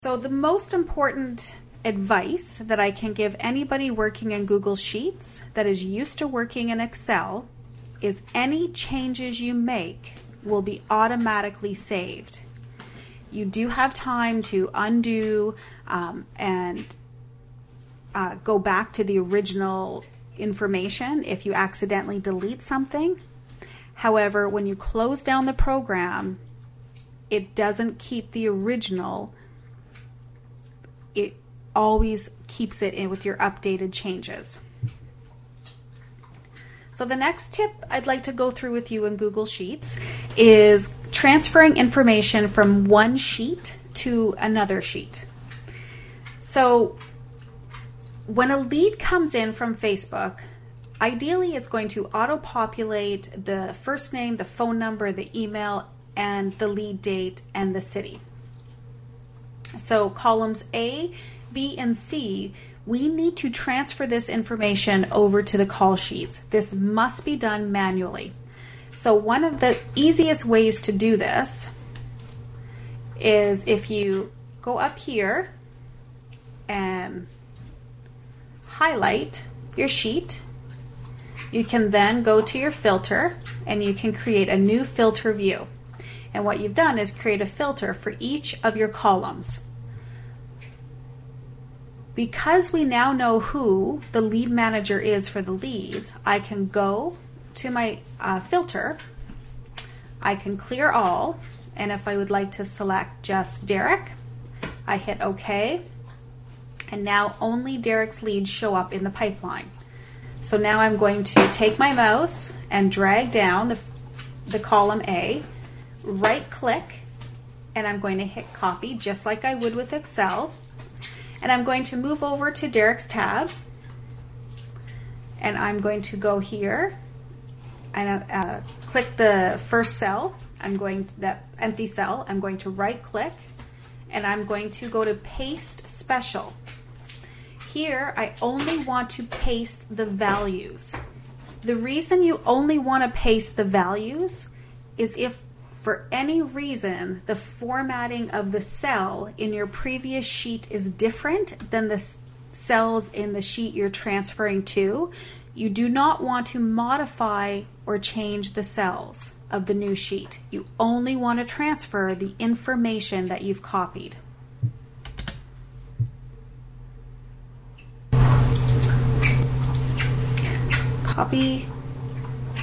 So the most important advice that I can give anybody working in Google Sheets that is used to working in Excel is any changes you make will be automatically saved. You do have time to undo and go back to the original information if you accidentally delete something. However, when you close down the program, it doesn't keep the original. It always keeps it in with your updated changes. So the next tip I'd like to go through with you in Google Sheets is transferring information from one sheet to another sheet. So when a lead comes in from Facebook, ideally it's going to auto-populate the first name, the phone number, the email, and the lead date and the city. So columns A, B, and C, we need to transfer this information over to the call sheets. This must be done manually. So one of the easiest ways to do this is if you go up here and highlight your sheet, you can then go to your filter and you can create a new filter view. And what you've done is create a filter for each of your columns. Because we now know who the lead manager is for the leads, I can go to my filter, I can clear all, and if I would like to select just Derek, I hit OK, and now only Derek's leads show up in the pipeline. So now I'm going to take my mouse and drag down the column A, right click, and I'm going to hit copy just like I would with Excel. And I'm going to move over to Derek's tab, and I'm going to go here and click the first cell. That empty cell. I'm going to right click, and I'm going to go to paste special. Here I only want to paste the values. The reason you only want to paste the values is if for any reason the formatting of the cell in your previous sheet is different than the cells in the sheet you're transferring to, you do not want to modify or change the cells of the new sheet. You only want to transfer the information that you've copied. Copy